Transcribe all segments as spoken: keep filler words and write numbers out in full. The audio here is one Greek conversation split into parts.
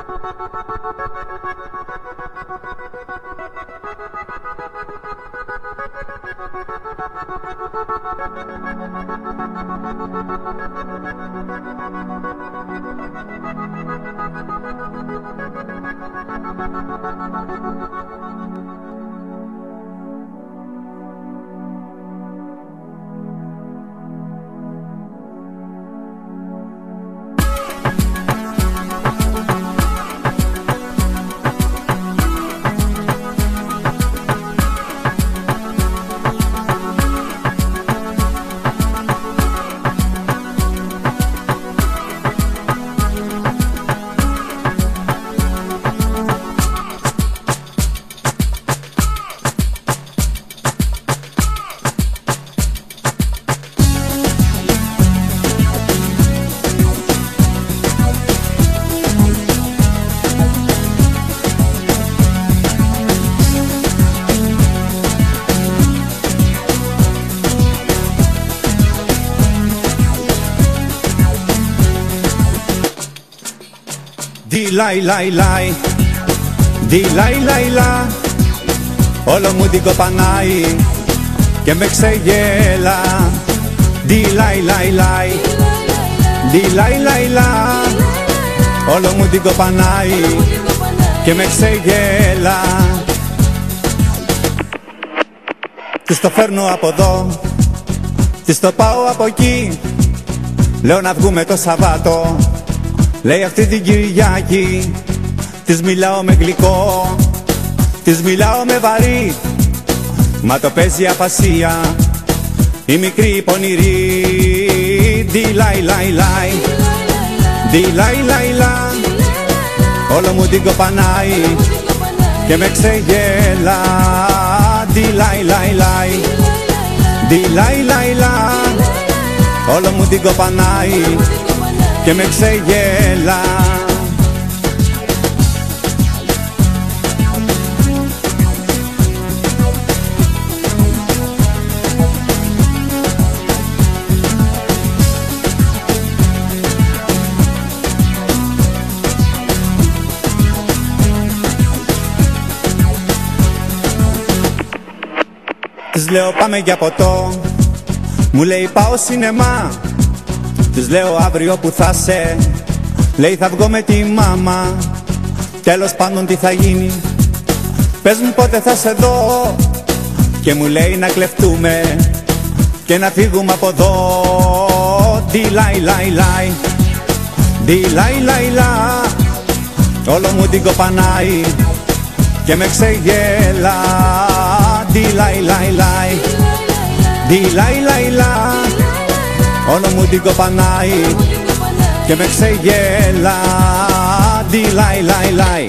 Δι λαϊ λαϊ λαϊ, δι λαϊ λαϊ λα, όλο μου την κοπανάει και με ξεγέλα. Δι λαϊ λαϊ λαϊ, δι λαϊ λαϊ λα, όλο μου την κοπανάει και με ξεγέλα. Της το φέρνω από εδώ, της το πάω από εκεί, λέω να βγούμε το Σαββάτο, λέει αυτή την Κυριακή. Της μιλάω με γλυκό, της μιλάω με βαρύ, μα το παίζει απασία η μικρή πονηρή. Δι λαϊ λαϊ λαϊ, δι λαϊ λαϊ λα, όλο μου την κοπανάει και με ξεγέλα. Δι λαϊ λαϊ λαϊ, δι λαϊ λαϊ λα, όλο μου την κοπανάει και με ξεγέλα. Της λέω πάμε για ποτό, μου λέει πάω σινεμά. Της λέω αύριο που θα σε, λέει θα βγω με τη μάμα. Τέλος πάντων τι θα γίνει, πες μου πότε θα σε δω. Και μου λέει να κλεφτούμε και να φύγουμε από εδώ. Δι λαϊ λαϊ λαϊ, δι λαϊ λαϊ λα, όλο μου την κοπανάει και με ξεγέλα. Δι λαϊ λαϊ λαϊ, δι λαϊ λαϊ λα, όλο μου την κοπανάει και με ξεγέλα. Δι λαϊ λαϊ λαϊ.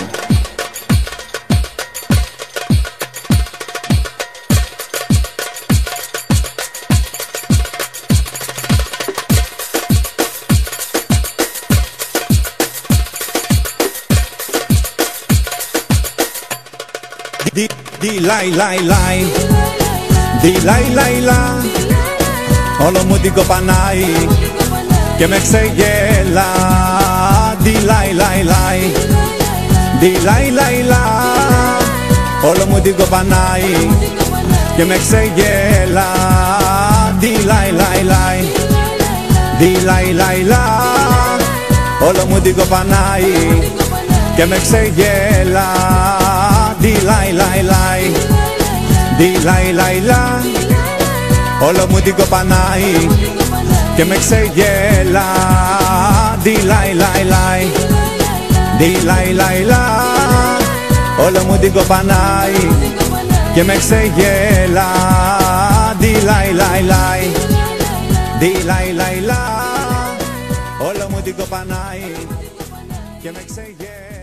Δι, δι λαϊ λαϊ λαϊ, δι λαϊ λαϊ λα, όλο μου την κοπανάει και με ξεγέλα. Δι λαϊ λαϊ λαϊ, δι λαϊ λαϊ λα, όλο μου την κοπανάει και με ξεγέλα. Δι λαϊ λαϊ λαϊ, δι λαϊ λαϊ λα, όλο μου την κοπανάει και με ξεγέλα. Δι λαϊ λαϊ λαϊ, δι λαϊ λαϊ λα, όλο μου την κοπανάει και με ξεγέλα. Δι λαϊ λαϊ λαϊ, δι λαϊ λαϊ λα, όλο μου την κοπανάει και με ξεγέλα. Δι λαϊ λαϊ λαϊ, δι λαϊ λαϊ λα, όλο μου την κοπανάει και με ξεγέλα.